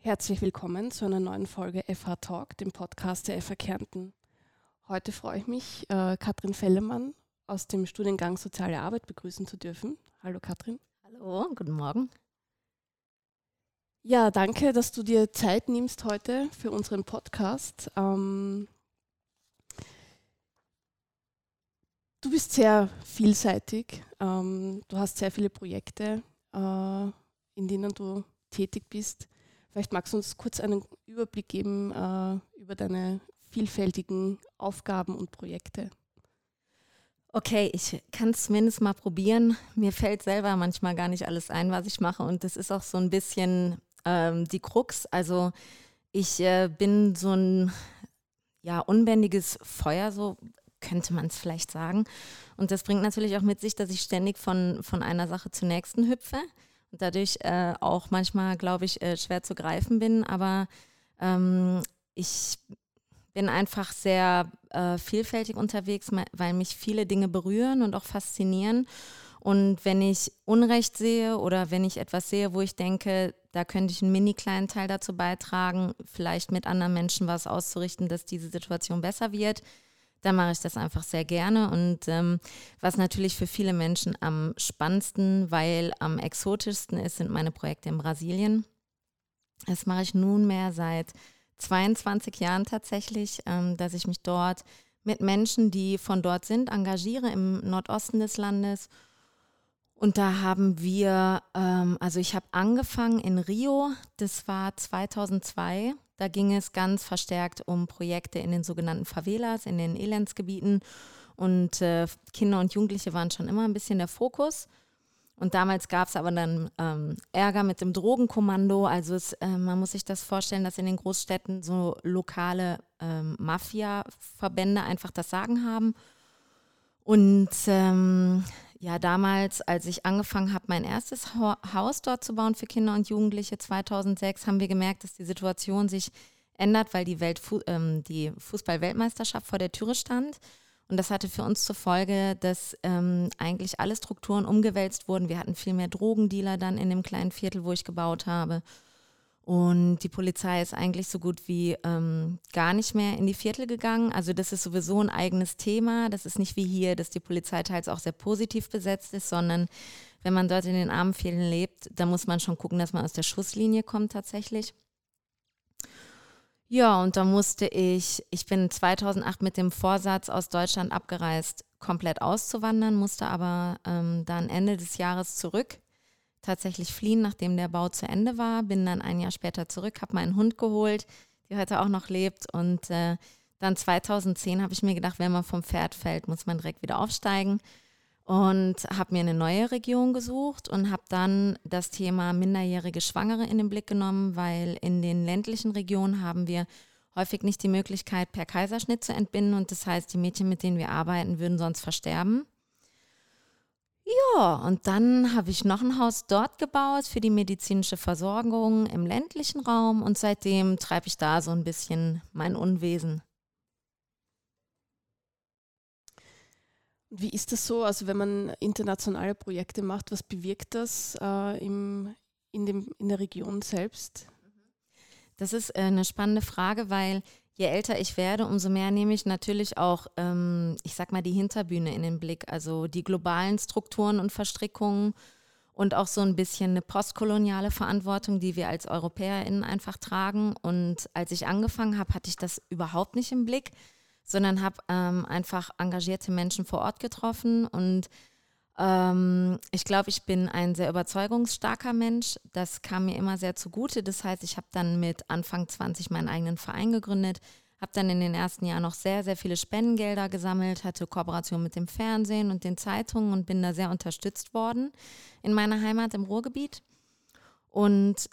Herzlich willkommen zu einer neuen Folge FH Talk, dem Podcast der FH Kärnten. Heute freue ich mich, Katrin Fellemann aus dem Studiengang Soziale Arbeit begrüßen zu dürfen. Hallo Katrin. Hallo, guten Morgen. Ja, danke, dass du dir Zeit nimmst heute für unseren Podcast. Du bist sehr vielseitig. Du hast sehr viele Projekte, in denen du tätig bist. Vielleicht magst du uns kurz einen Überblick geben über deine vielfältigen Aufgaben und Projekte. Okay, ich kann es zumindest mal probieren. Mir fällt selber manchmal gar nicht alles ein, was ich mache, und das ist auch so ein bisschen die Krux. Also ich bin so ein unbändiges Feuer, so könnte man es vielleicht sagen. Und das bringt natürlich auch mit sich, dass ich ständig von einer Sache zur nächsten hüpfe und dadurch auch manchmal, glaube ich, schwer zu greifen bin. Aber ich bin einfach sehr vielfältig unterwegs, weil mich viele Dinge berühren und auch faszinieren. Und wenn ich Unrecht sehe oder wenn ich etwas sehe, wo ich denke, da könnte ich einen mini kleinen Teil dazu beitragen, vielleicht mit anderen Menschen was auszurichten, dass diese Situation besser wird, dann mache ich das einfach sehr gerne. Und was natürlich für viele Menschen am spannendsten, weil am exotischsten ist, sind meine Projekte in Brasilien. Das mache ich nunmehr seit 22 Jahren tatsächlich, dass ich mich dort mit Menschen, die von dort sind, engagiere im Nordosten des Landes. Und da haben wir, ich habe angefangen in Rio, das war 2002. Da ging es ganz verstärkt um Projekte in den sogenannten Favelas, in den Elendsgebieten. Und Kinder und Jugendliche waren schon immer ein bisschen der Fokus. Und damals gab es aber dann Ärger mit dem Drogenkommando. Also man muss sich das vorstellen, dass in den Großstädten so lokale Mafia-Verbände einfach das Sagen haben. Und damals, als ich angefangen habe, mein erstes Haus dort zu bauen für Kinder und Jugendliche 2006, haben wir gemerkt, dass die Situation sich ändert, weil die Fußball-Weltmeisterschaft vor der Türe stand. Und das hatte für uns zur Folge, dass eigentlich alle Strukturen umgewälzt wurden. Wir hatten viel mehr Drogendealer dann in dem kleinen Viertel, wo ich gebaut habe. Und die Polizei ist eigentlich so gut wie gar nicht mehr in die Viertel gegangen. Also das ist sowieso ein eigenes Thema. Das ist nicht wie hier, dass die Polizei teils auch sehr positiv besetzt ist, sondern wenn man dort in den armen Vierteln lebt, dann muss man schon gucken, dass man aus der Schusslinie kommt tatsächlich. Ja, und da ich bin 2008 mit dem Vorsatz aus Deutschland abgereist, komplett auszuwandern, musste aber dann Ende des Jahres tatsächlich fliehen, nachdem der Bau zu Ende war, bin dann ein Jahr später zurück, habe meinen Hund geholt, die heute auch noch lebt, und dann 2010 habe ich mir gedacht, wenn man vom Pferd fällt, muss man direkt wieder aufsteigen, und habe mir eine neue Region gesucht und habe dann das Thema minderjährige Schwangere in den Blick genommen, weil in den ländlichen Regionen haben wir häufig nicht die Möglichkeit, per Kaiserschnitt zu entbinden, und das heißt, die Mädchen, mit denen wir arbeiten, würden sonst versterben. Ja, und dann habe ich noch ein Haus dort gebaut für die medizinische Versorgung im ländlichen Raum, und seitdem treibe ich da so ein bisschen mein Unwesen. Wie ist das so, also wenn man internationale Projekte macht, was bewirkt das in der Region selbst? Das ist eine spannende Frage, weil je älter ich werde, umso mehr nehme ich natürlich auch, die Hinterbühne in den Blick, also die globalen Strukturen und Verstrickungen und auch so ein bisschen eine postkoloniale Verantwortung, die wir als EuropäerInnen einfach tragen. Und als ich angefangen habe, hatte ich das überhaupt nicht im Blick, sondern habe einfach engagierte Menschen vor Ort getroffen, und ich glaube, ich bin ein sehr überzeugungsstarker Mensch. Das kam mir immer sehr zugute. Das heißt, ich habe dann mit Anfang 20 meinen eigenen Verein gegründet, habe dann in den ersten Jahren noch sehr, sehr viele Spendengelder gesammelt, hatte Kooperation mit dem Fernsehen und den Zeitungen und bin da sehr unterstützt worden in meiner Heimat im Ruhrgebiet. Und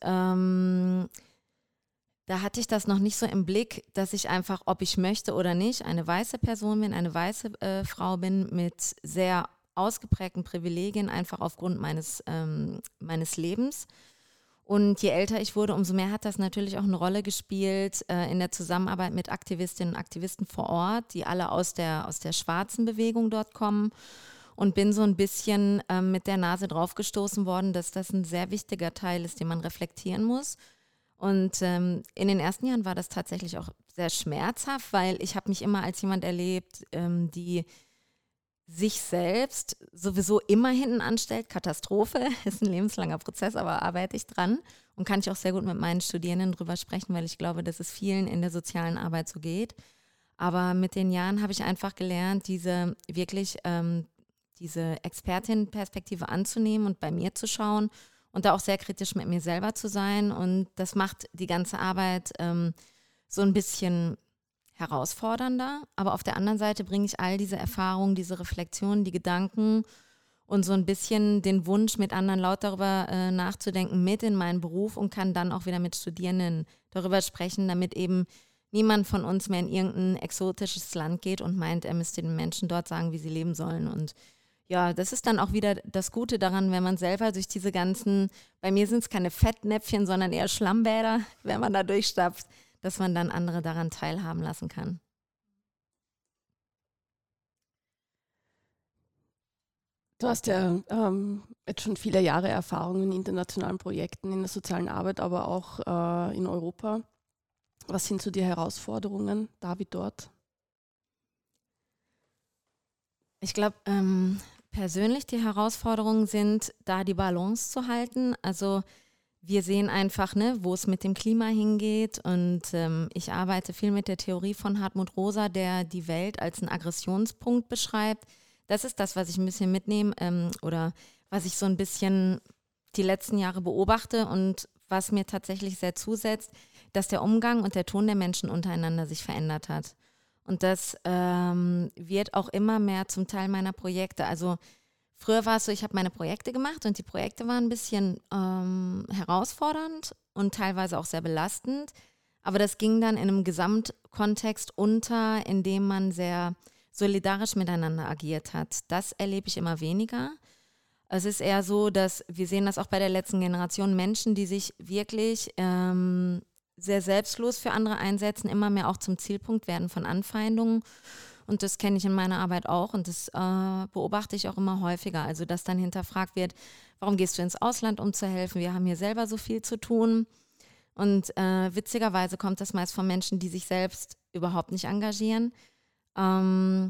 da hatte ich das noch nicht so im Blick, dass ich einfach, ob ich möchte oder nicht, eine weiße Person bin, eine weiße Frau bin mit sehr ausgeprägten Privilegien, einfach aufgrund meines Lebens. Und je älter ich wurde, umso mehr hat das natürlich auch eine Rolle gespielt in der Zusammenarbeit mit Aktivistinnen und Aktivisten vor Ort, die alle aus der schwarzen Bewegung dort kommen. Und bin so ein bisschen mit der Nase draufgestoßen worden, dass das ein sehr wichtiger Teil ist, den man reflektieren muss. Und in den ersten Jahren war das tatsächlich auch sehr schmerzhaft, weil ich habe mich immer als jemand erlebt, die sich selbst sowieso immer hinten anstellt. Katastrophe, ist ein lebenslanger Prozess, aber arbeite ich dran und kann ich auch sehr gut mit meinen Studierenden drüber sprechen, weil ich glaube, dass es vielen in der sozialen Arbeit so geht. Aber mit den Jahren habe ich einfach gelernt, diese Expertinnenperspektive anzunehmen und bei mir zu schauen und da auch sehr kritisch mit mir selber zu sein. Und das macht die ganze Arbeit so ein bisschen herausfordernder. Aber auf der anderen Seite bringe ich all diese Erfahrungen, diese Reflexionen, die Gedanken und so ein bisschen den Wunsch, mit anderen laut darüber nachzudenken, mit in meinen Beruf und kann dann auch wieder mit Studierenden darüber sprechen, damit eben niemand von uns mehr in irgendein exotisches Land geht und meint, er müsste den Menschen dort sagen, wie sie leben sollen. Und ja, das ist dann auch wieder das Gute daran, wenn man selber durch diese ganzen, bei mir sind es keine Fettnäpfchen, sondern eher Schlammbäder, wenn man da durchstapft, dass man dann andere daran teilhaben lassen kann. Du hast ja jetzt schon viele Jahre Erfahrung in internationalen Projekten in der sozialen Arbeit, aber auch in Europa. Was sind so die Herausforderungen da wie dort? Ich glaube, persönlich die Herausforderungen sind, da die Balance zu halten. Also wir sehen einfach, ne, wo es mit dem Klima hingeht und ich arbeite viel mit der Theorie von Hartmut Rosa, der die Welt als einen Aggressionspunkt beschreibt. Das ist das, was ich ein bisschen mitnehme oder was ich so ein bisschen die letzten Jahre beobachte und was mir tatsächlich sehr zusetzt, dass der Umgang und der Ton der Menschen untereinander sich verändert hat. Und das wird auch immer mehr zum Teil meiner Projekte. Also früher war es so, ich habe meine Projekte gemacht und die Projekte waren ein bisschen herausfordernd und teilweise auch sehr belastend. Aber das ging dann in einem Gesamtkontext unter, in dem man sehr solidarisch miteinander agiert hat. Das erlebe ich immer weniger. Es ist eher so, dass wir sehen das auch bei der letzten Generation, Menschen, die sich wirklich sehr selbstlos für andere einsetzen, immer mehr auch zum Zielpunkt werden von Anfeindungen. Und das kenne ich in meiner Arbeit auch und das beobachte ich auch immer häufiger. Also dass dann hinterfragt wird, warum gehst du ins Ausland, um zu helfen? Wir haben hier selber so viel zu tun. Und witzigerweise kommt das meist von Menschen, die sich selbst überhaupt nicht engagieren. Und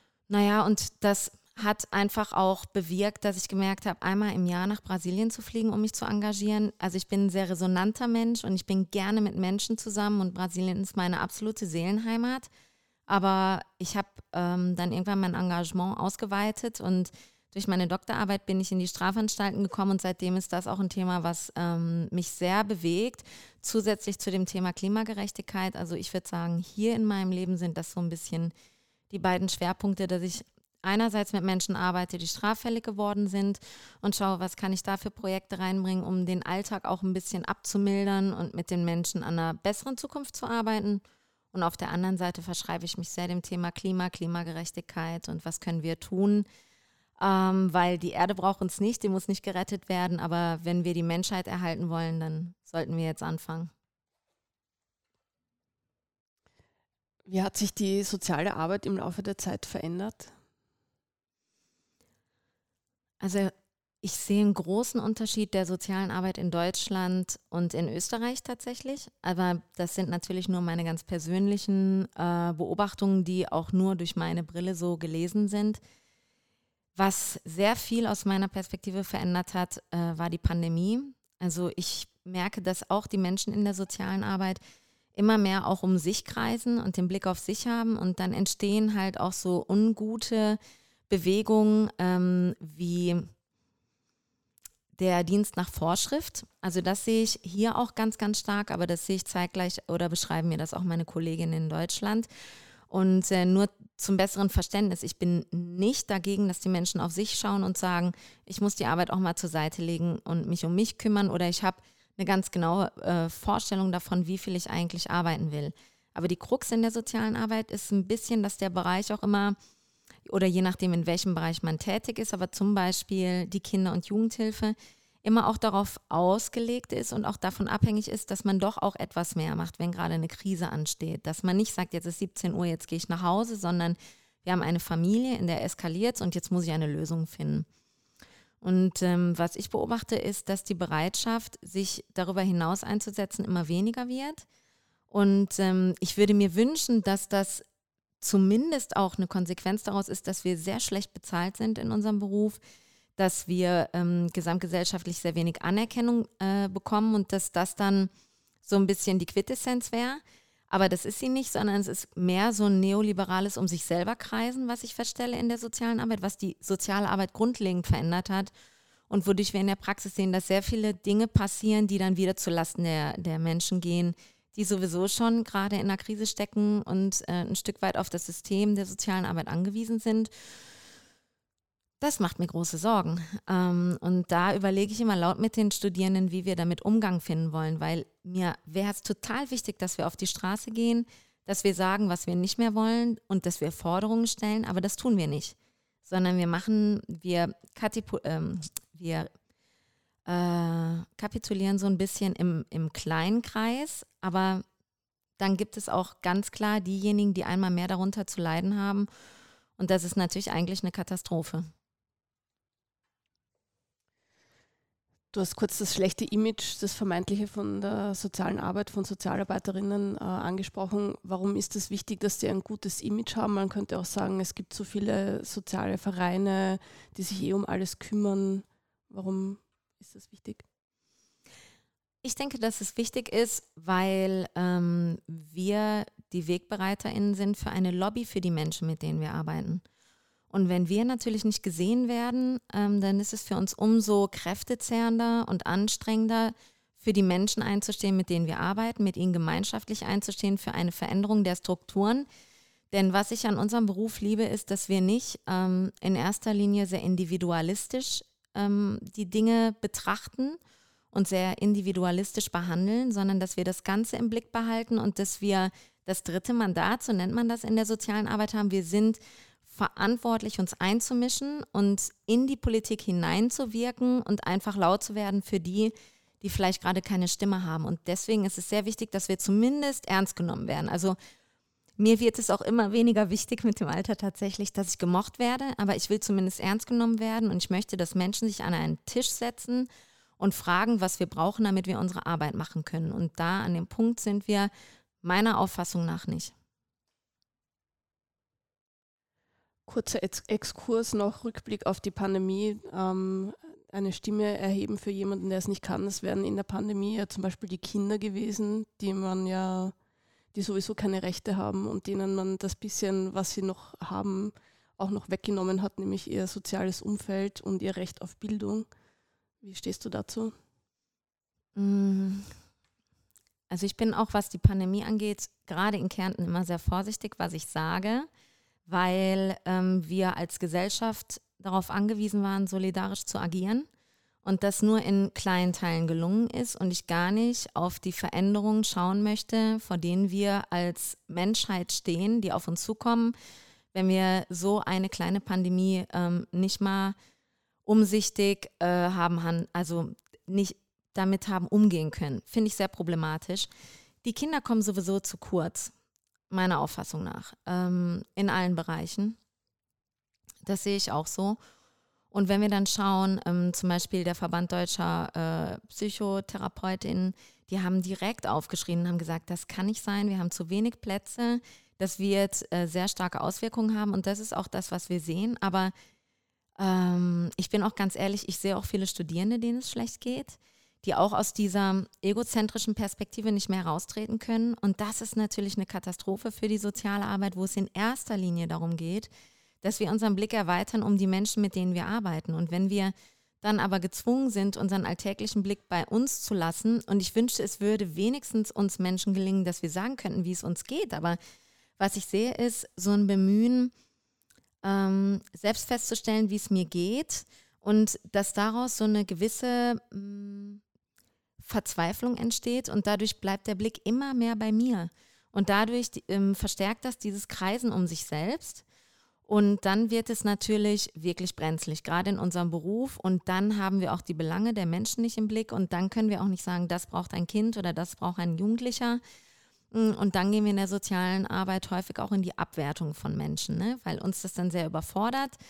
das hat einfach auch bewirkt, dass ich gemerkt habe, einmal im Jahr nach Brasilien zu fliegen, um mich zu engagieren. Also ich bin ein sehr resonanter Mensch und ich bin gerne mit Menschen zusammen und Brasilien ist meine absolute Seelenheimat. Aber ich habe dann irgendwann mein Engagement ausgeweitet und durch meine Doktorarbeit bin ich in die Strafanstalten gekommen und seitdem ist das auch ein Thema, was mich sehr bewegt. Zusätzlich zu dem Thema Klimagerechtigkeit. Also ich würde sagen, hier in meinem Leben sind das so ein bisschen die beiden Schwerpunkte, dass ich einerseits mit Menschen arbeite, die straffällig geworden sind und schaue, was kann ich da für Projekte reinbringen, um den Alltag auch ein bisschen abzumildern und mit den Menschen an einer besseren Zukunft zu arbeiten. Und auf der anderen Seite verschreibe ich mich sehr dem Thema Klimagerechtigkeit und was können wir tun, weil die Erde braucht uns nicht, die muss nicht gerettet werden, aber wenn wir die Menschheit erhalten wollen, dann sollten wir jetzt anfangen. Wie hat sich die soziale Arbeit im Laufe der Zeit verändert? Also ich sehe einen großen Unterschied der sozialen Arbeit in Deutschland und in Österreich tatsächlich. Aber das sind natürlich nur meine ganz persönlichen Beobachtungen, die auch nur durch meine Brille so gelesen sind. Was sehr viel aus meiner Perspektive verändert hat, war die Pandemie. Also ich merke, dass auch die Menschen in der sozialen Arbeit immer mehr auch um sich kreisen und den Blick auf sich haben. Und dann entstehen halt auch so ungute Bewegungen wie der Dienst nach Vorschrift. Also das sehe ich hier auch ganz, ganz stark, aber das sehe ich zeitgleich oder beschreiben mir das auch meine Kolleginnen in Deutschland. Und nur zum besseren Verständnis, ich bin nicht dagegen, dass die Menschen auf sich schauen und sagen, ich muss die Arbeit auch mal zur Seite legen und mich um mich kümmern oder ich habe eine ganz genaue Vorstellung davon, wie viel ich eigentlich arbeiten will. Aber die Krux in der sozialen Arbeit ist ein bisschen, dass der Bereich auch immer, oder je nachdem, in welchem Bereich man tätig ist, aber zum Beispiel die Kinder- und Jugendhilfe, immer auch darauf ausgelegt ist und auch davon abhängig ist, dass man doch auch etwas mehr macht, wenn gerade eine Krise ansteht. Dass man nicht sagt, jetzt ist 17 Uhr, jetzt gehe ich nach Hause, sondern wir haben eine Familie, in der eskaliert es und jetzt muss ich eine Lösung finden. Und was ich beobachte, ist, dass die Bereitschaft, sich darüber hinaus einzusetzen, immer weniger wird. Und ich würde mir wünschen, dass das zumindest auch eine Konsequenz daraus ist, dass wir sehr schlecht bezahlt sind in unserem Beruf, dass wir gesamtgesellschaftlich sehr wenig Anerkennung bekommen und dass das dann so ein bisschen die Quintessenz wäre. Aber das ist sie nicht, sondern es ist mehr so ein neoliberales um sich selber kreisen, was ich feststelle in der sozialen Arbeit, was die soziale Arbeit grundlegend verändert hat und wodurch wir in der Praxis sehen, dass sehr viele Dinge passieren, die dann wieder zulasten der Menschen gehen, die sowieso schon gerade in einer Krise stecken und ein Stück weit auf das System der sozialen Arbeit angewiesen sind. Das macht mir große Sorgen. Und da überlege ich immer laut mit den Studierenden, wie wir damit Umgang finden wollen, weil mir wäre es total wichtig, dass wir auf die Straße gehen, dass wir sagen, was wir nicht mehr wollen und dass wir Forderungen stellen, aber das tun wir nicht. Sondern wir kapitulieren so ein bisschen im kleinen Kreis, aber dann gibt es auch ganz klar diejenigen, die einmal mehr darunter zu leiden haben. Und das ist natürlich eigentlich eine Katastrophe. Du hast kurz das schlechte Image, das vermeintliche von der sozialen Arbeit, von Sozialarbeiterinnen angesprochen. Warum ist es wichtig, dass die ein gutes Image haben? Man könnte auch sagen, es gibt so viele soziale Vereine, die sich um alles kümmern. Warum ist das wichtig? Ich denke, dass es wichtig ist, weil wir die WegbereiterInnen sind für eine Lobby für die Menschen, mit denen wir arbeiten. Und wenn wir natürlich nicht gesehen werden, dann ist es für uns umso kräftezehrender und anstrengender, für die Menschen einzustehen, mit denen wir arbeiten, mit ihnen gemeinschaftlich einzustehen für eine Veränderung der Strukturen. Denn was ich an unserem Beruf liebe, ist, dass wir nicht in erster Linie sehr individualistisch die Dinge betrachten und sehr individualistisch behandeln, sondern dass wir das Ganze im Blick behalten und dass wir das dritte Mandat, so nennt man das in der sozialen Arbeit, haben. Wir sind verantwortlich, uns einzumischen und in die Politik hineinzuwirken und einfach laut zu werden für die, die vielleicht gerade keine Stimme haben. Und deswegen ist es sehr wichtig, dass wir zumindest ernst genommen werden. Also mir wird es auch immer weniger wichtig mit dem Alter tatsächlich, dass ich gemocht werde, aber ich will zumindest ernst genommen werden und ich möchte, dass Menschen sich an einen Tisch setzen und fragen, was wir brauchen, damit wir unsere Arbeit machen können. Und da an dem Punkt sind wir meiner Auffassung nach nicht. Kurzer Exkurs noch, Rückblick auf die Pandemie. Eine Stimme erheben für jemanden, der es nicht kann. Das wären in der Pandemie ja zum Beispiel die Kinder gewesen, die sowieso keine Rechte haben und denen man das bisschen, was sie noch haben, auch noch weggenommen hat, nämlich ihr soziales Umfeld und ihr Recht auf Bildung. Wie stehst du dazu? Also ich bin auch, was die Pandemie angeht, gerade in Kärnten immer sehr vorsichtig, was ich sage, weil wir als Gesellschaft darauf angewiesen waren, solidarisch zu agieren und das nur in kleinen Teilen gelungen ist und ich gar nicht auf die Veränderungen schauen möchte, vor denen wir als Menschheit stehen, die auf uns zukommen, wenn wir so eine kleine Pandemie nicht mal umsichtig nicht damit haben umgehen können. Finde ich sehr problematisch. Die Kinder kommen sowieso zu kurz, meiner Auffassung nach, in allen Bereichen. Das sehe ich auch so. Und wenn wir dann schauen, zum Beispiel der Verband Deutscher Psychotherapeutinnen, die haben direkt aufgeschrien und haben gesagt, das kann nicht sein, wir haben zu wenig Plätze, das wird sehr starke Auswirkungen haben und das ist auch das, was wir sehen. Aber ich bin auch ganz ehrlich, ich sehe auch viele Studierende, denen es schlecht geht, die auch aus dieser egozentrischen Perspektive nicht mehr raustreten können. Und das ist natürlich eine Katastrophe für die soziale Arbeit, wo es in erster Linie darum geht, dass wir unseren Blick erweitern um die Menschen, mit denen wir arbeiten. Und wenn wir dann aber gezwungen sind, unseren alltäglichen Blick bei uns zu lassen, und ich wünschte, es würde wenigstens uns Menschen gelingen, dass wir sagen könnten, wie es uns geht. Aber was ich sehe, ist so ein Bemühen, selbst festzustellen, wie es mir geht und dass daraus so eine gewisse Verzweiflung entsteht und dadurch bleibt der Blick immer mehr bei mir und dadurch verstärkt das dieses Kreisen um sich selbst und dann wird es natürlich wirklich brenzlig, gerade in unserem Beruf und dann haben wir auch die Belange der Menschen nicht im Blick und dann können wir auch nicht sagen, das braucht ein Kind oder das braucht ein Jugendlicher. Und dann gehen wir in der sozialen Arbeit häufig auch in die Abwertung von Menschen, ne? Weil uns das dann sehr überfordert.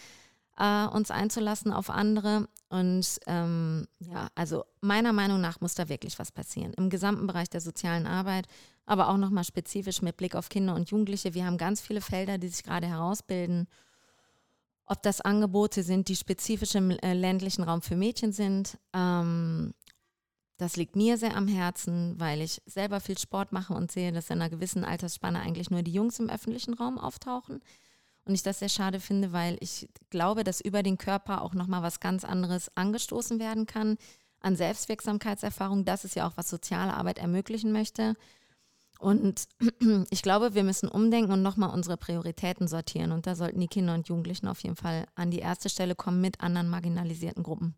uns einzulassen auf andere. Und also meiner Meinung nach muss da wirklich was passieren. Im gesamten Bereich der sozialen Arbeit, aber auch nochmal spezifisch mit Blick auf Kinder und Jugendliche. Wir haben ganz viele Felder, die sich gerade herausbilden. Ob das Angebote sind, die spezifisch im ländlichen Raum für Mädchen sind. Das liegt mir sehr am Herzen, weil ich selber viel Sport mache und sehe, dass in einer gewissen Altersspanne eigentlich nur die Jungs im öffentlichen Raum auftauchen. Und ich das sehr schade finde, weil ich glaube, dass über den Körper auch nochmal was ganz anderes angestoßen werden kann an Selbstwirksamkeitserfahrung. Das ist ja auch, was soziale Arbeit ermöglichen möchte. Und ich glaube, wir müssen umdenken und nochmal unsere Prioritäten sortieren. Und da sollten die Kinder und Jugendlichen auf jeden Fall an die erste Stelle kommen mit anderen marginalisierten Gruppen.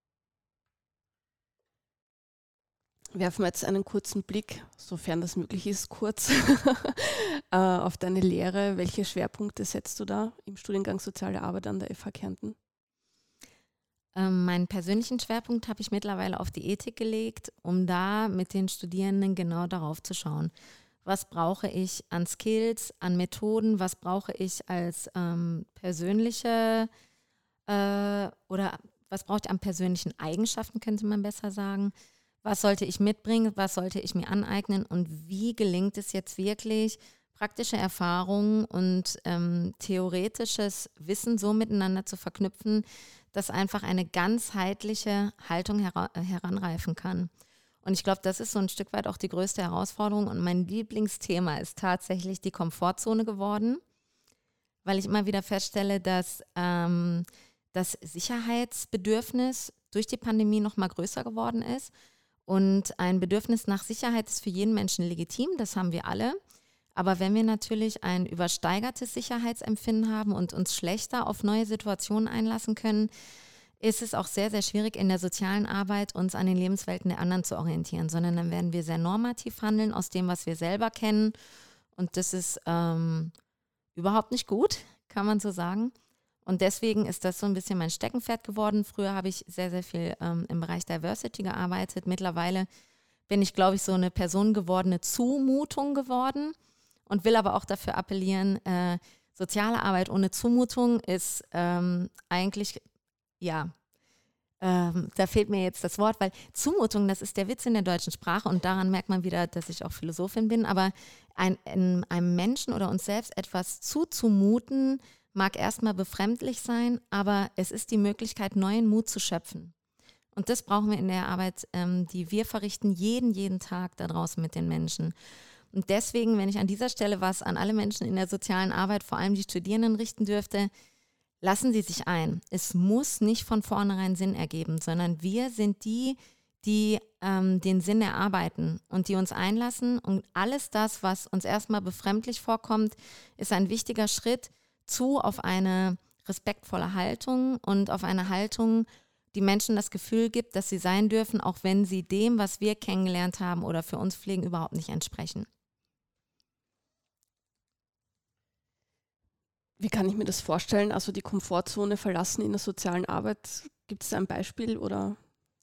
Werfen wir jetzt einen kurzen Blick, sofern das möglich ist, kurz auf deine Lehre. Welche Schwerpunkte setzt du da im Studiengang Soziale Arbeit an der FH Kärnten? Meinen persönlichen Schwerpunkt habe ich mittlerweile auf die Ethik gelegt, um da mit den Studierenden genau darauf zu schauen. Was brauche ich an Skills, an Methoden, was brauche ich als persönliche oder was brauche ich an persönlichen Eigenschaften, könnte man besser sagen. Was sollte ich mitbringen, was sollte ich mir aneignen und wie gelingt es jetzt wirklich, praktische Erfahrungen und theoretisches Wissen so miteinander zu verknüpfen, dass einfach eine ganzheitliche Haltung heranreifen kann. Und ich glaube, das ist so ein Stück weit auch die größte Herausforderung und mein Lieblingsthema ist tatsächlich die Komfortzone geworden, weil ich immer wieder feststelle, dass das Sicherheitsbedürfnis durch die Pandemie noch mal größer geworden ist. Und ein Bedürfnis nach Sicherheit ist für jeden Menschen legitim, das haben wir alle. Aber wenn wir natürlich ein übersteigertes Sicherheitsempfinden haben und uns schlechter auf neue Situationen einlassen können, ist es auch sehr, sehr schwierig in der sozialen Arbeit uns an den Lebenswelten der anderen zu orientieren, sondern dann werden wir sehr normativ handeln aus dem, was wir selber kennen. Und das ist überhaupt nicht gut, kann man so sagen. Und deswegen ist das so ein bisschen mein Steckenpferd geworden. Früher habe ich sehr, sehr viel im Bereich Diversity gearbeitet. Mittlerweile bin ich, glaube ich, so eine personengewordene Zumutung geworden und will aber auch dafür appellieren, soziale Arbeit ohne Zumutung ist eigentlich, da fehlt mir jetzt das Wort, weil Zumutung, das ist der Witz in der deutschen Sprache und daran merkt man wieder, dass ich auch Philosophin bin, aber einem Menschen oder uns selbst etwas zuzumuten, mag erstmal befremdlich sein, aber es ist die Möglichkeit, neuen Mut zu schöpfen. Und das brauchen wir in der Arbeit, die wir verrichten, jeden Tag da draußen mit den Menschen. Und deswegen, wenn ich an dieser Stelle was an alle Menschen in der sozialen Arbeit, vor allem die Studierenden, richten dürfte, lassen Sie sich ein. Es muss nicht von vornherein Sinn ergeben, sondern wir sind die den Sinn erarbeiten und die uns einlassen. Und alles das, was uns erstmal befremdlich vorkommt, ist ein wichtiger Schritt auf eine respektvolle Haltung und auf eine Haltung, die Menschen das Gefühl gibt, dass sie sein dürfen, auch wenn sie dem, was wir kennengelernt haben oder für uns pflegen, überhaupt nicht entsprechen. Wie kann ich mir das vorstellen? Also die Komfortzone verlassen in der sozialen Arbeit. Gibt es ein Beispiel oder?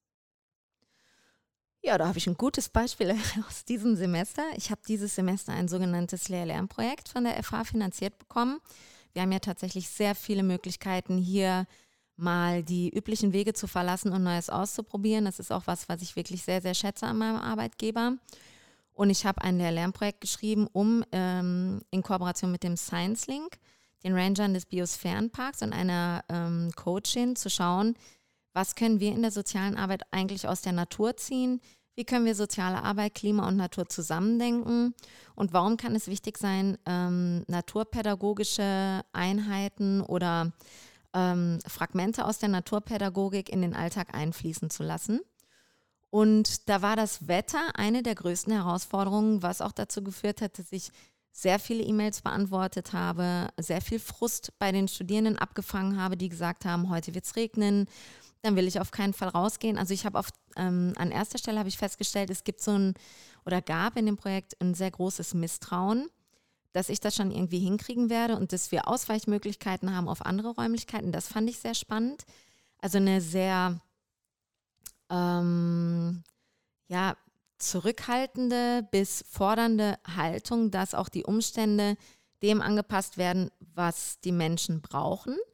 Ja, da habe ich ein gutes Beispiel aus diesem Semester. Ich habe dieses Semester ein sogenanntes Lehr-Lernprojekt von der FH finanziert bekommen. Wir haben ja tatsächlich sehr viele Möglichkeiten, hier mal die üblichen Wege zu verlassen und Neues auszuprobieren. Das ist auch was ich wirklich sehr, sehr schätze an meinem Arbeitgeber. Und ich habe ein Lehr-Lernprojekt geschrieben, um in Kooperation mit dem Science Link, den Rangern des Biosphärenparks und einer Coachin zu schauen, was können wir in der sozialen Arbeit eigentlich aus der Natur ziehen? Wie können wir soziale Arbeit, Klima und Natur zusammendenken? Und warum kann es wichtig sein, naturpädagogische Einheiten oder Fragmente aus der Naturpädagogik in den Alltag einfließen zu lassen? Und da war das Wetter eine der größten Herausforderungen, was auch dazu geführt hat, dass ich sehr viele E-Mails beantwortet habe, sehr viel Frust bei den Studierenden abgefangen habe, die gesagt haben, heute wird es regnen, dann will ich auf keinen Fall rausgehen. Also ich habe an erster Stelle habe ich festgestellt, es gibt gab in dem Projekt ein sehr großes Misstrauen, dass ich das schon irgendwie hinkriegen werde und dass wir Ausweichmöglichkeiten haben auf andere Räumlichkeiten. Das fand ich sehr spannend. Also eine sehr zurückhaltende bis fordernde Haltung, dass auch die Umstände dem angepasst werden, was die Menschen brauchen.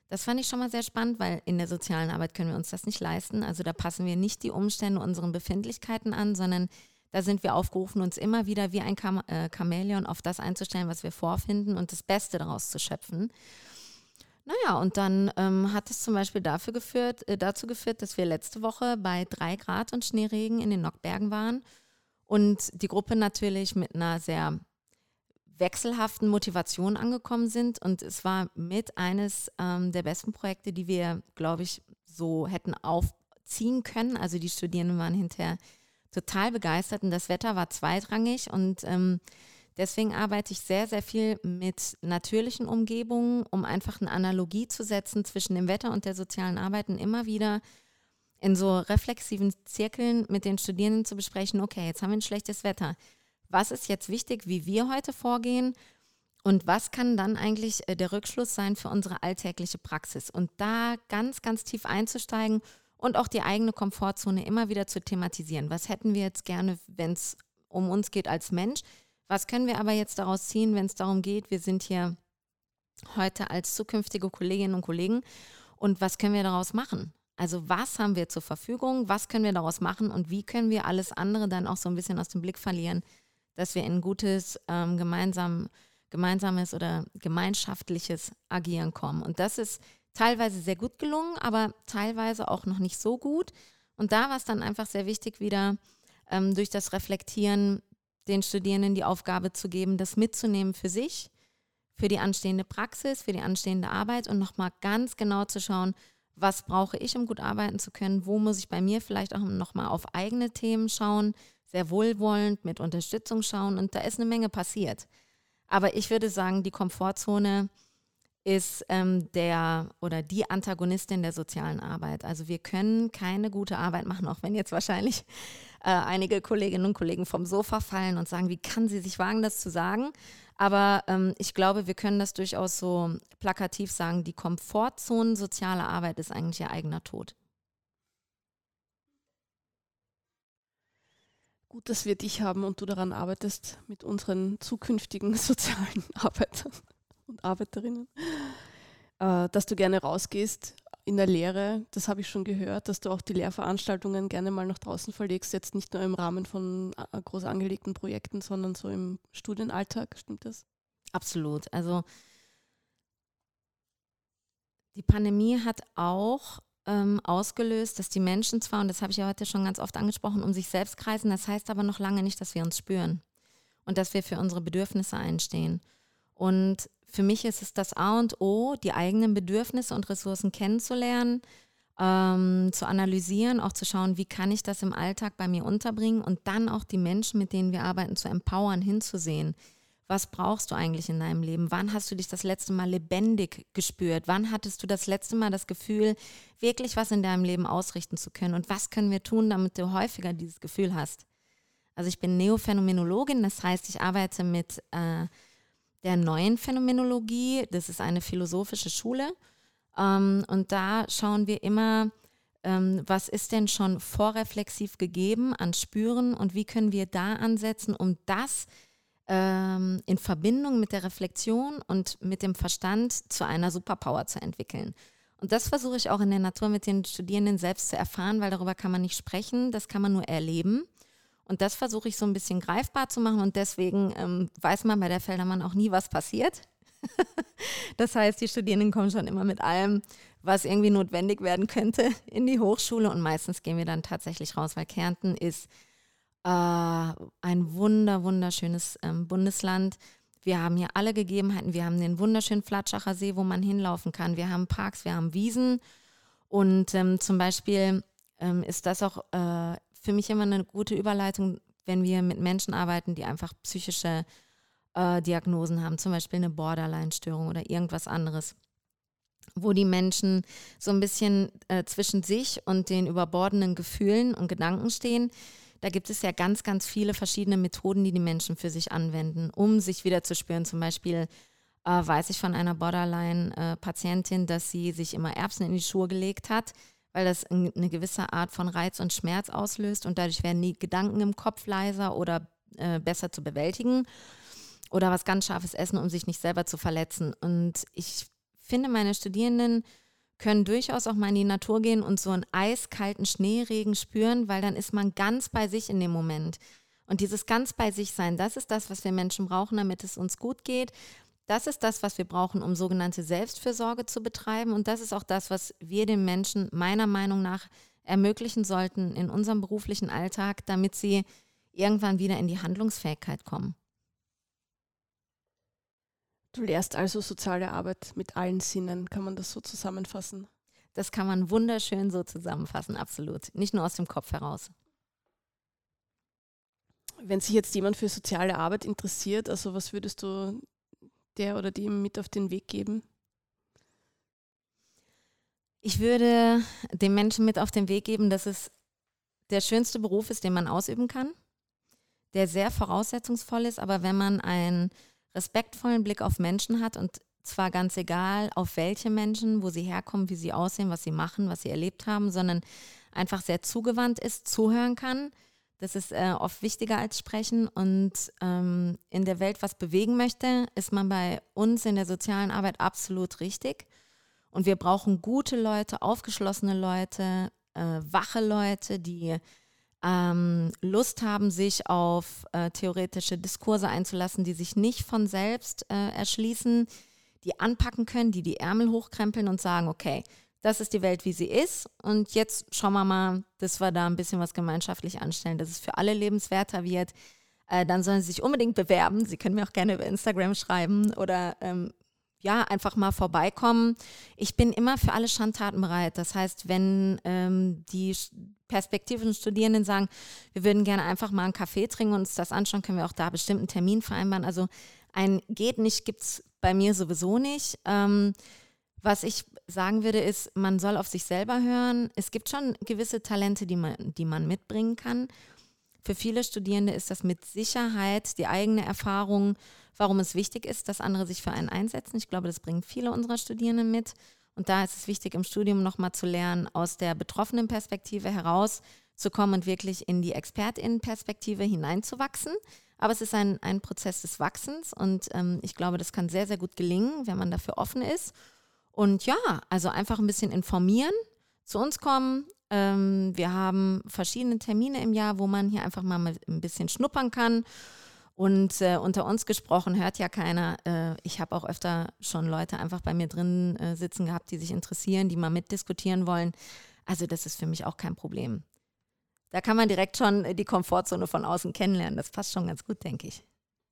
Das fand ich schon mal sehr spannend, weil in der sozialen Arbeit können wir uns das nicht leisten. Also da passen wir nicht die Umstände unseren Befindlichkeiten an, sondern da sind wir aufgerufen, uns immer wieder wie ein Chamäleon auf das einzustellen, was wir vorfinden und das Beste daraus zu schöpfen. Naja, und dann hat es zum Beispiel dazu geführt, dass wir letzte Woche bei 3 Grad und Schneeregen in den Nockbergen waren und die Gruppe natürlich mit einer sehr wechselhaften Motivation angekommen sind. Und es war mit eines der besten Projekte, die wir, glaube ich, so hätten aufziehen können. Also die Studierenden waren hinterher total begeistert und das Wetter war zweitrangig und deswegen arbeite ich sehr, sehr viel mit natürlichen Umgebungen, um einfach eine Analogie zu setzen zwischen dem Wetter und der sozialen Arbeit und immer wieder in so reflexiven Zirkeln mit den Studierenden zu besprechen, okay, jetzt haben wir ein schlechtes Wetter. Was ist jetzt wichtig, wie wir heute vorgehen und was kann dann eigentlich der Rückschluss sein für unsere alltägliche Praxis? Und da ganz, ganz tief einzusteigen und auch die eigene Komfortzone immer wieder zu thematisieren. Was hätten wir jetzt gerne, wenn es um uns geht als Mensch? Was können wir aber jetzt daraus ziehen, wenn es darum geht, wir sind hier heute als zukünftige Kolleginnen und Kollegen und was können wir daraus machen? Also was haben wir zur Verfügung, was können wir daraus machen und wie können wir alles andere dann auch so ein bisschen aus dem Blick verlieren, dass wir in ein gutes gemeinsames oder gemeinschaftliches Agieren kommen. Und das ist teilweise sehr gut gelungen, aber teilweise auch noch nicht so gut. Und da war es dann einfach sehr wichtig, wieder durch das Reflektieren den Studierenden die Aufgabe zu geben, das mitzunehmen für sich, für die anstehende Praxis, für die anstehende Arbeit und nochmal ganz genau zu schauen, was brauche ich, um gut arbeiten zu können, wo muss ich bei mir vielleicht auch nochmal auf eigene Themen schauen, sehr wohlwollend mit Unterstützung schauen und da ist eine Menge passiert. Aber ich würde sagen, die Komfortzone ist die Antagonistin der sozialen Arbeit. Also wir können keine gute Arbeit machen, auch wenn jetzt wahrscheinlich einige Kolleginnen und Kollegen vom Sofa fallen und sagen, wie kann sie sich wagen, das zu sagen? Aber ich glaube, wir können das durchaus so plakativ sagen, die Komfortzone soziale Arbeit ist eigentlich ihr eigener Tod. Gut, dass wir dich haben und du daran arbeitest mit unseren zukünftigen sozialen Arbeitern und Arbeiterinnen, dass du gerne rausgehst in der Lehre. Das habe ich schon gehört, dass du auch die Lehrveranstaltungen gerne mal nach draußen verlegst, jetzt nicht nur im Rahmen von groß angelegten Projekten, sondern so im Studienalltag. Stimmt das? Absolut. Also die Pandemie hat auch ausgelöst, dass die Menschen zwar, und das habe ich ja heute schon ganz oft angesprochen, um sich selbst kreisen, das heißt aber noch lange nicht, dass wir uns spüren und dass wir für unsere Bedürfnisse einstehen. Und für mich ist es das A und O, die eigenen Bedürfnisse und Ressourcen kennenzulernen, zu analysieren, auch zu schauen, wie kann ich das im Alltag bei mir unterbringen und dann auch die Menschen, mit denen wir arbeiten, zu empowern, hinzusehen. Was brauchst du eigentlich in deinem Leben? Wann hast du dich das letzte Mal lebendig gespürt? Wann hattest du das letzte Mal das Gefühl, wirklich was in deinem Leben ausrichten zu können? Und was können wir tun, damit du häufiger dieses Gefühl hast? Also ich bin Neophänomenologin, das heißt, ich arbeite mit der neuen Phänomenologie. Das ist eine philosophische Schule. Und da schauen wir immer, was ist denn schon vorreflexiv gegeben an Spüren und wie können wir da ansetzen, um das in Verbindung mit der Reflexion und mit dem Verstand zu einer Superpower zu entwickeln. Und das versuche ich auch in der Natur mit den Studierenden selbst zu erfahren, weil darüber kann man nicht sprechen, das kann man nur erleben. Und das versuche ich so ein bisschen greifbar zu machen und deswegen weiß man bei der Feldermann auch nie, was passiert. Das heißt, die Studierenden kommen schon immer mit allem, was irgendwie notwendig werden könnte, in die Hochschule und meistens gehen wir dann tatsächlich raus, weil Kärnten ist ein wunderschönes Bundesland. Wir haben hier alle Gegebenheiten. Wir haben den wunderschönen Flatschacher See, wo man hinlaufen kann. Wir haben Parks, wir haben Wiesen. Und zum Beispiel ist das auch für mich immer eine gute Überleitung, wenn wir mit Menschen arbeiten, die einfach psychische Diagnosen haben, zum Beispiel eine Borderline-Störung oder irgendwas anderes, wo die Menschen so ein bisschen zwischen sich und den überbordenden Gefühlen und Gedanken stehen. Da gibt es ja ganz, ganz viele verschiedene Methoden, die die Menschen für sich anwenden, um sich wieder zu spüren. Zum Beispiel weiß ich von einer Borderline-Patientin, dass sie sich immer Erbsen in die Schuhe gelegt hat, weil das eine gewisse Art von Reiz und Schmerz auslöst und dadurch werden die Gedanken im Kopf leiser oder besser zu bewältigen oder was ganz Scharfes essen, um sich nicht selber zu verletzen. Und ich finde, meine Studierenden können durchaus auch mal in die Natur gehen und so einen eiskalten Schneeregen spüren, weil dann ist man ganz bei sich in dem Moment. Und dieses ganz bei sich sein, das ist das, was wir Menschen brauchen, damit es uns gut geht. Das ist das, was wir brauchen, um sogenannte Selbstfürsorge zu betreiben. Und das ist auch das, was wir den Menschen meiner Meinung nach ermöglichen sollten in unserem beruflichen Alltag, damit sie irgendwann wieder in die Handlungsfähigkeit kommen. Du lehrst also soziale Arbeit mit allen Sinnen, kann man das so zusammenfassen? Das kann man wunderschön so zusammenfassen, absolut. Nicht nur aus dem Kopf heraus. Wenn sich jetzt jemand für soziale Arbeit interessiert, also was würdest du der oder dem mit auf den Weg geben? Ich würde den Menschen mit auf den Weg geben, dass es der schönste Beruf ist, den man ausüben kann, der sehr voraussetzungsvoll ist, aber wenn man einen respektvollen Blick auf Menschen hat und zwar ganz egal, auf welche Menschen, wo sie herkommen, wie sie aussehen, was sie machen, was sie erlebt haben, sondern einfach sehr zugewandt ist, zuhören kann. Das ist oft wichtiger als sprechen und in der Welt was bewegen möchte, ist man bei uns in der sozialen Arbeit absolut richtig. Und wir brauchen gute Leute, aufgeschlossene Leute, wache Leute, die Lust haben, sich auf theoretische Diskurse einzulassen, die sich nicht von selbst erschließen, die anpacken können, die die Ärmel hochkrempeln und sagen, okay, das ist die Welt, wie sie ist und jetzt schauen wir mal, dass wir da ein bisschen was gemeinschaftlich anstellen, dass es für alle lebenswerter wird. Dann sollen sie sich unbedingt bewerben. Sie können mir auch gerne über Instagram schreiben oder einfach mal vorbeikommen. Ich bin immer für alle Schandtaten bereit. Das heißt, wenn die perspektivischen Studierenden sagen, wir würden gerne einfach mal einen Kaffee trinken und uns das anschauen, können wir auch da bestimmt einen Termin vereinbaren. Also ein geht nicht gibt es bei mir sowieso nicht. Was ich sagen würde, ist, man soll auf sich selber hören. Es gibt schon gewisse Talente, die man mitbringen kann. Für viele Studierende ist das mit Sicherheit die eigene Erfahrung, warum es wichtig ist, dass andere sich für einen einsetzen. Ich glaube, das bringen viele unserer Studierenden mit. Und da ist es wichtig, im Studium nochmal zu lernen, aus der betroffenen Perspektive herauszukommen und wirklich in die ExpertInnen-Perspektive hineinzuwachsen. Aber es ist ein Prozess des Wachsens und ich glaube, das kann sehr, sehr gut gelingen, wenn man dafür offen ist. Und ja, also einfach ein bisschen informieren, zu uns kommen. Wir haben verschiedene Termine im Jahr, wo man hier einfach mal ein bisschen schnuppern kann. Und unter uns gesprochen hört ja keiner. Ich habe auch öfter schon Leute einfach bei mir drin sitzen gehabt, die sich interessieren, die mal mitdiskutieren wollen. Also das ist für mich auch kein Problem. Da kann man direkt schon die Komfortzone von außen kennenlernen. Das passt schon ganz gut, denke ich.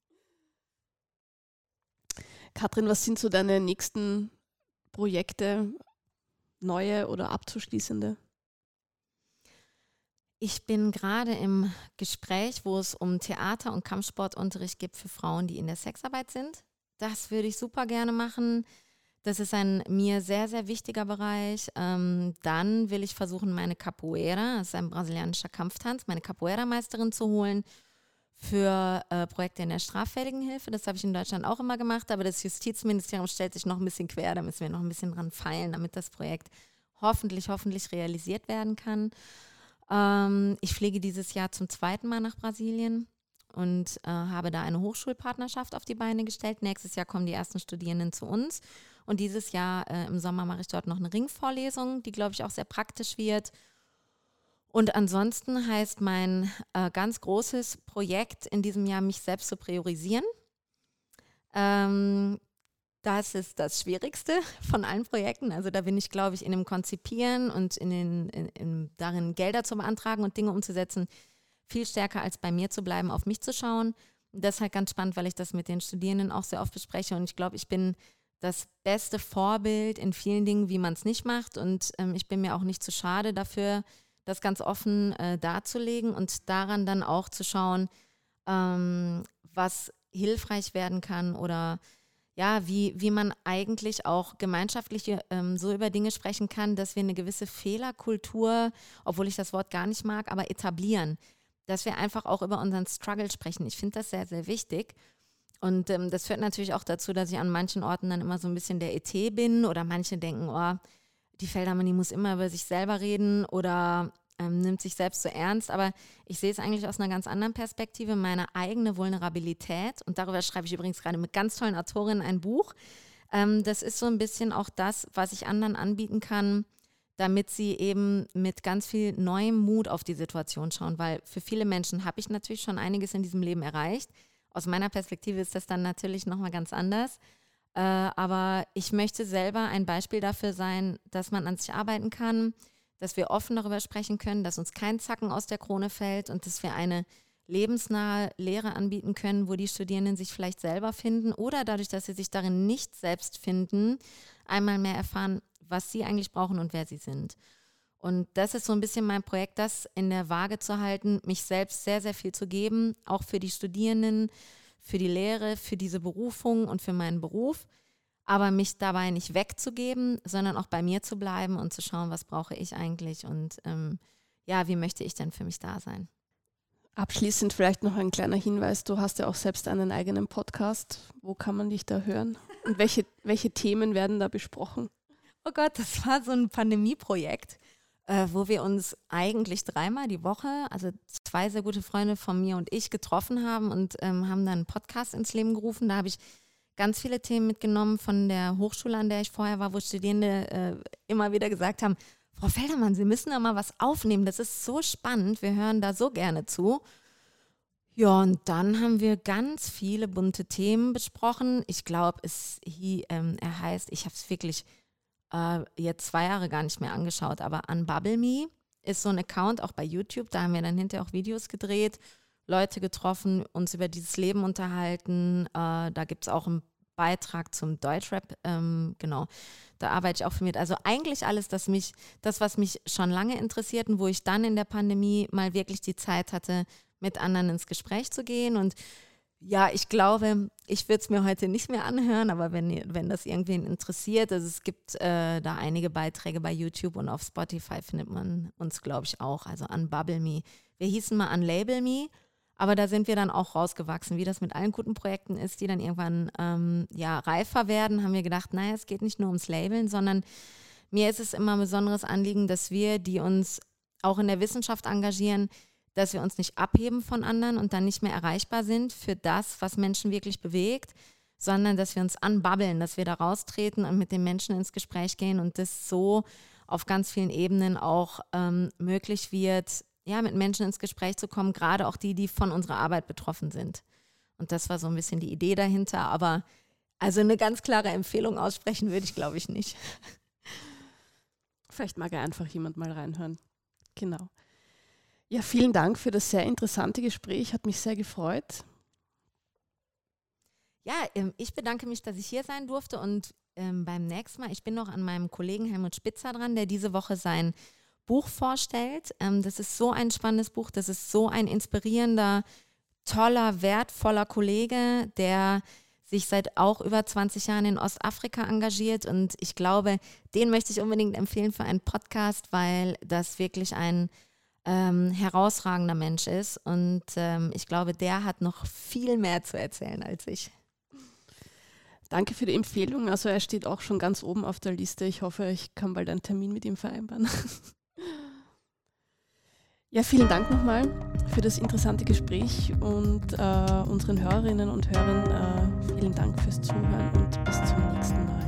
Katrin, was sind so deine nächsten Projekte, neue oder abzuschließende? Ich bin gerade im Gespräch, wo es um Theater- und Kampfsportunterricht geht für Frauen, die in der Sexarbeit sind. Das würde ich super gerne machen. Das ist ein mir sehr, sehr wichtiger Bereich. Dann will ich versuchen, meine Capoeira, das ist ein brasilianischer Kampftanz, meine Capoeira-Meisterin zu holen für Projekte in der straffälligen Hilfe. Das habe ich in Deutschland auch immer gemacht, aber das Justizministerium stellt sich noch ein bisschen quer, da müssen wir noch ein bisschen dran feilen, damit das Projekt hoffentlich realisiert werden kann. Ich fliege dieses Jahr zum 2. Mal nach Brasilien und habe da eine Hochschulpartnerschaft auf die Beine gestellt. Nächstes Jahr kommen die ersten Studierenden zu uns und dieses Jahr im Sommer mache ich dort noch eine Ringvorlesung, die, glaube ich, auch sehr praktisch wird. Und ansonsten heißt mein ganz großes Projekt in diesem Jahr, mich selbst zu priorisieren. Das ist das Schwierigste von allen Projekten. Also da bin ich, glaube ich, in dem Konzipieren und darin Gelder zu beantragen und Dinge umzusetzen, viel stärker als bei mir zu bleiben, auf mich zu schauen. Das ist halt ganz spannend, weil ich das mit den Studierenden auch sehr oft bespreche. Und ich glaube, ich bin das beste Vorbild in vielen Dingen, wie man es nicht macht. Und ich bin mir auch nicht zu schade dafür, das ganz offen darzulegen und daran dann auch zu schauen, was hilfreich werden kann oder ja, wie man eigentlich auch gemeinschaftlich so über Dinge sprechen kann, dass wir eine gewisse Fehlerkultur, obwohl ich das Wort gar nicht mag, aber etablieren. Dass wir einfach auch über unseren Struggle sprechen. Ich finde das sehr, sehr wichtig. Und das führt natürlich auch dazu, dass ich an manchen Orten dann immer so ein bisschen der ET bin oder manche denken, oh, die Feldermann, die muss immer über sich selber reden oder nimmt sich selbst so ernst. Aber ich sehe es eigentlich aus einer ganz anderen Perspektive, meine eigene Vulnerabilität. Und darüber schreibe ich übrigens gerade mit ganz tollen Autorinnen ein Buch. Das ist so ein bisschen auch das, was ich anderen anbieten kann, damit sie eben mit ganz viel neuem Mut auf die Situation schauen, weil für viele Menschen habe ich natürlich schon einiges in diesem Leben erreicht. Aus meiner Perspektive ist das dann natürlich nochmal ganz anders. Aber ich möchte selber ein Beispiel dafür sein, dass man an sich arbeiten kann, dass wir offen darüber sprechen können, dass uns kein Zacken aus der Krone fällt und dass wir eine lebensnahe Lehre anbieten können, wo die Studierenden sich vielleicht selber finden oder dadurch, dass sie sich darin nicht selbst finden, einmal mehr erfahren, was sie eigentlich brauchen und wer sie sind. Und das ist so ein bisschen mein Projekt, das in der Waage zu halten, mich selbst sehr, sehr viel zu geben, auch für die Studierenden, für die Lehre, für diese Berufung und für meinen Beruf, aber mich dabei nicht wegzugeben, sondern auch bei mir zu bleiben und zu schauen, was brauche ich eigentlich und wie möchte ich denn für mich da sein. Abschließend vielleicht noch ein kleiner Hinweis, du hast ja auch selbst einen eigenen Podcast. Wo kann man dich da hören? Und welche Themen werden da besprochen? Oh Gott, das war so ein Pandemieprojekt, wo wir uns eigentlich 3-mal die Woche, also 2 sehr gute Freunde von mir und ich, getroffen haben und haben dann einen Podcast ins Leben gerufen. Da habe ich ganz viele Themen mitgenommen von der Hochschule, an der ich vorher war, wo Studierende immer wieder gesagt haben, Frau Feldermann, Sie müssen da mal was aufnehmen, das ist so spannend, wir hören da so gerne zu. Ja, und dann haben wir ganz viele bunte Themen besprochen. Ich glaube, er heißt, ich habe es wirklich jetzt 2 Jahre gar nicht mehr angeschaut, aber Unbubble Me ist so ein Account, auch bei YouTube, da haben wir dann hinterher auch Videos gedreht, Leute getroffen, uns über dieses Leben unterhalten, da gibt es auch einen Beitrag zum Deutschrap, genau, da arbeite ich auch für mit. Also eigentlich alles, das, was mich schon lange interessiert und wo ich dann in der Pandemie mal wirklich die Zeit hatte, mit anderen ins Gespräch zu gehen. Und ja, ich glaube, ich würde es mir heute nicht mehr anhören, aber wenn das irgendwen interessiert, also es gibt da einige Beiträge bei YouTube und auf Spotify findet man uns, glaube ich, auch. Also Unbubble Me. Wir hießen mal Unlabel Me, aber da sind wir dann auch rausgewachsen. Wie das mit allen guten Projekten ist, die dann irgendwann reifer werden, haben wir gedacht, naja, es geht nicht nur ums Labeln, sondern mir ist es immer ein besonderes Anliegen, dass wir, die uns auch in der Wissenschaft engagieren, dass wir uns nicht abheben von anderen und dann nicht mehr erreichbar sind für das, was Menschen wirklich bewegt, sondern dass wir uns unbubbeln, dass wir da raustreten und mit den Menschen ins Gespräch gehen und das so auf ganz vielen Ebenen auch möglich wird, ja, mit Menschen ins Gespräch zu kommen, gerade auch die von unserer Arbeit betroffen sind. Und das war so ein bisschen die Idee dahinter, aber also eine ganz klare Empfehlung aussprechen würde ich, glaube ich, nicht. Vielleicht mag ja einfach jemand mal reinhören. Genau. Ja, vielen Dank für das sehr interessante Gespräch, hat mich sehr gefreut. Ja, ich bedanke mich, dass ich hier sein durfte und beim nächsten Mal, ich bin noch an meinem Kollegen Helmut Spitzer dran, der diese Woche sein Buch vorstellt. Das ist so ein spannendes Buch, das ist so ein inspirierender, toller, wertvoller Kollege, der sich seit auch über 20 Jahren in Ostafrika engagiert und ich glaube, den möchte ich unbedingt empfehlen für einen Podcast, weil das wirklich ein herausragender Mensch ist und ich glaube, der hat noch viel mehr zu erzählen als ich. Danke für die Empfehlung. Also er steht auch schon ganz oben auf der Liste. Ich hoffe, ich kann bald einen Termin mit ihm vereinbaren. Ja, vielen Dank nochmal für das interessante Gespräch und unseren Hörerinnen und Hörern vielen Dank fürs Zuhören und bis zum nächsten Mal.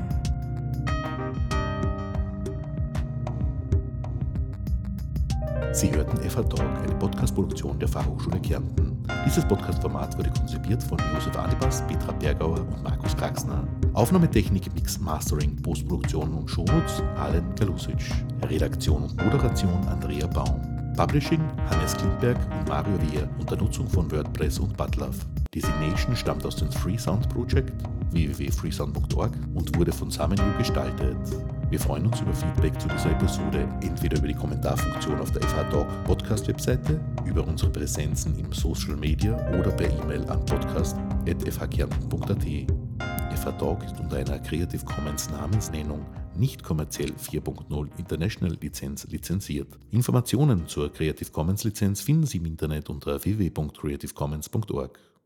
Sie hörten FH Talk, eine Podcast-Produktion der Fachhochschule Kärnten. Dieses Podcast-Format wurde konzipiert von Josef Adibas, Petra Bergauer und Markus Kraxner. Aufnahmetechnik, Mix, Mastering, Postproduktion und Shownotes Alen Galusic. Redaktion und Moderation Andrea Baum. Publishing Hannes Klintberg und Mario Wehr unter Nutzung von WordPress und Butlove. Designation stammt aus dem Freesound Project www.freesound.org und wurde von SamenU gestaltet. Wir freuen uns über Feedback zu dieser Episode, entweder über die Kommentarfunktion auf der FH Talk Podcast-Webseite, über unsere Präsenzen im Social Media oder per E-Mail an podcast@fhkärnten.at. FH Talk ist unter einer Creative Commons Namensnennung nicht kommerziell 4.0 International Lizenz lizenziert. Informationen zur Creative Commons Lizenz finden Sie im Internet unter www.creativecommons.org.